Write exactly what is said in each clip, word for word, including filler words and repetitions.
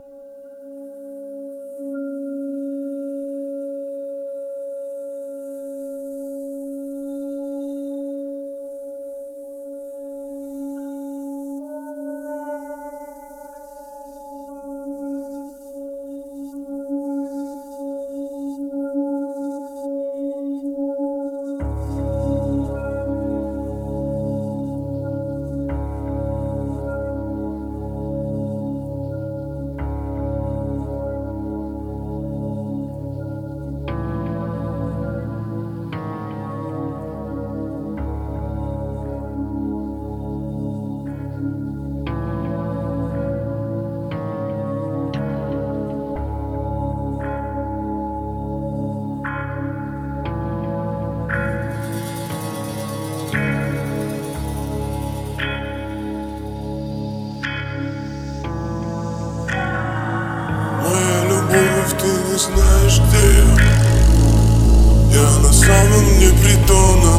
Ты не знаешь, где я. Я на самом дне притона.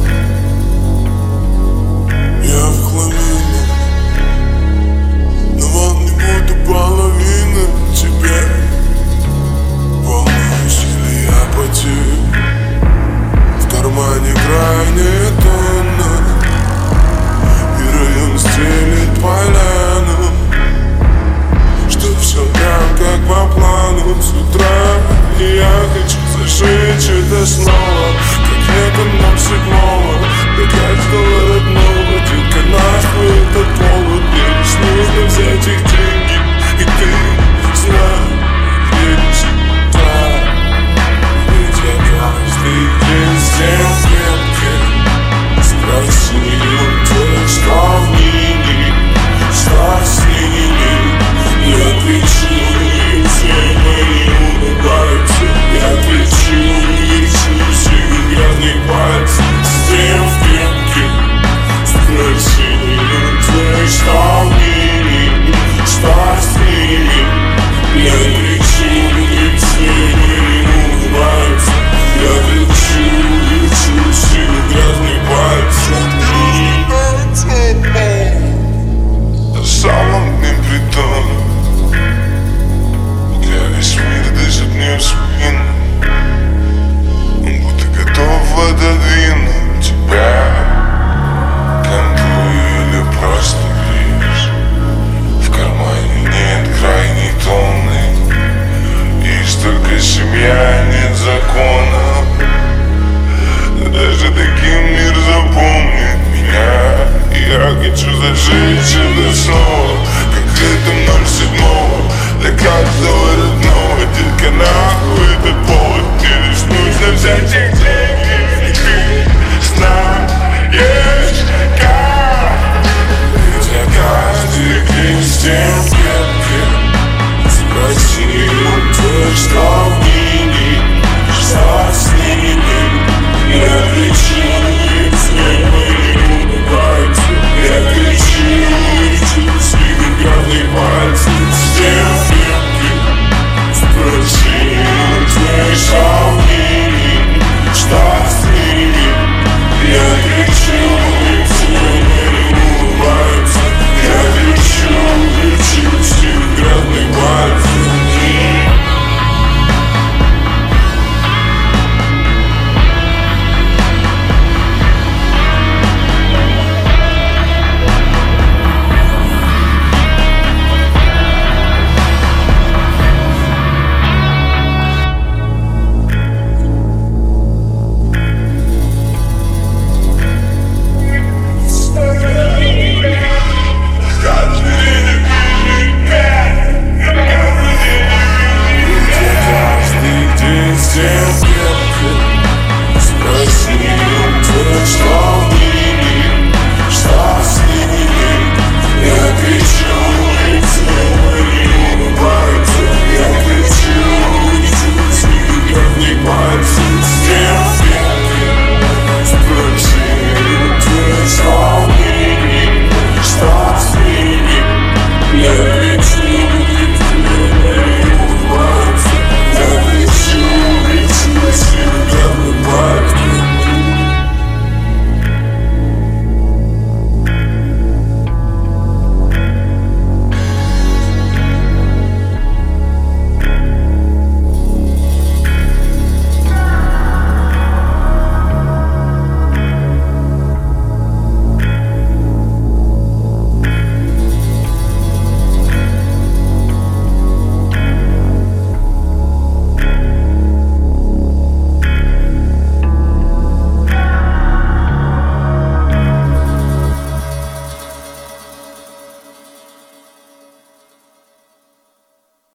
Я в хламине, но вот не буду половины тебя. Волнуюсь или я потею. В кармане крайняя тонна, и район стелит поляну. Что все прям как по плану с утра. И я хочу зажечь это снова, как летом ноль седьмого. До каждого родного, детка, нахуй этот повод. Мне лишь нужно взять их деньги, и ты знаешь, да. Ведь я каждый день всем крепким спросил тебя, что в ней, что с ними. Я кричу, и все мои улыбаются. Я кричу, и лечусь, и грязные пальцы. Всем в крепке спроси тебя, что в ними, что с ними. Я кричу, и все мои улыбаются. Я кричу, и лечусь, и грязные пальцы. На самом дне притона весь мир дышит мне в спину, будто готов отодвинуть тебя. Кантую или просто лишь в кармане нет крайней тонны, и столько семья, нет закона. Даже таким мир запомнит меня. И я хочу зажечь это снова, как летом ноль седьмого. Для каждого родного, детка, нахуй этот повод. Мне лишь нужно взять их деньги, и ты знаешь, как. Ведь я каждый день с тем крепким спроси тебя, что в ней, что с ними. Я кричу, и тебе.